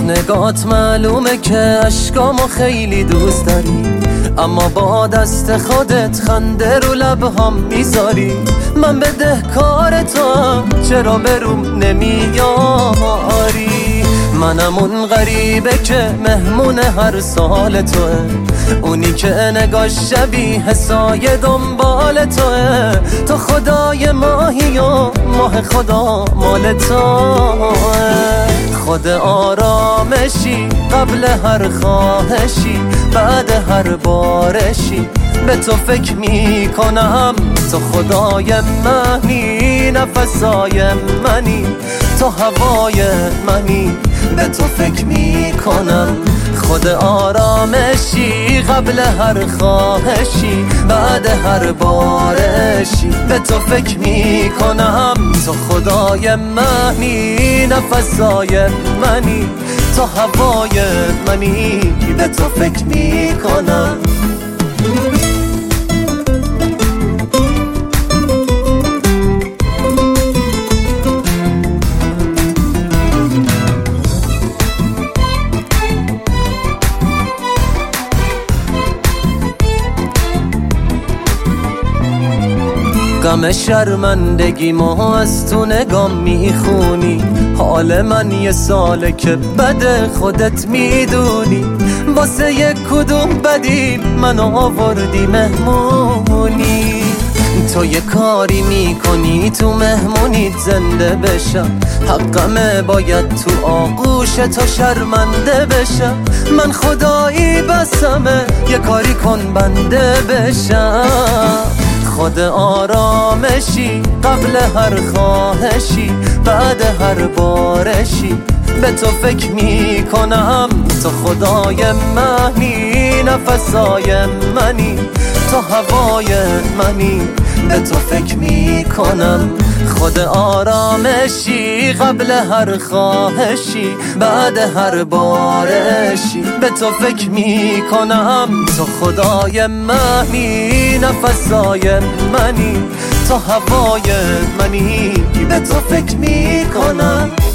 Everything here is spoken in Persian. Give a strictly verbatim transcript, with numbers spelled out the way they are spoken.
نگات معلومه که عشقامو خیلی دوست داری، اما با دست خودت خنده رو لبهام میذاری. من بدهکار توام، چرا بروم نمیاری؟ منم اون غریبه که مهمون هر سال توه، اونی که نگاش شبیه سایه دنبال توه. تو خدای ماهی و ماه خدا مال توه. خود آرامشی قبل هر خواهشی، بعد هر بارشی به تو فکر میکنم. تو خدای منی، نفسای منی، تو هوای منی، به تو فکر میکنم. خود آرامشی قبل هر خواهشی، بعد هر بارشی به تو فکر میکنم. تو خدای منی، نفسای منی، تو هوای منی، به تو فکر میکنم. غم شرمندگی ما از تو نگام میخونی. حال من یه ساله که بده خودت میدونی. واسه یک کدوم بدی منو آوردی مهمونی. تو یه کاری میکنی تو مهمونیت زنده بشم. حقمه باید تو آغوش تو شرمنده بشم. من خدایی بسمه یه کاری کن بنده بشم. خود آرامشی قبل هر خواهشی، بعد هر بارشی به تو فکر میکنم. تو خدای منی، نفسای منی، تو هوای منی، به تو فکر میکنم. خود آرامشی قبل هر خواهشی، بعد هر بارشی به تو فکر میکنم. تو خدای منی، نفسای منی، تو هوای منی، به تو فکر میکنم.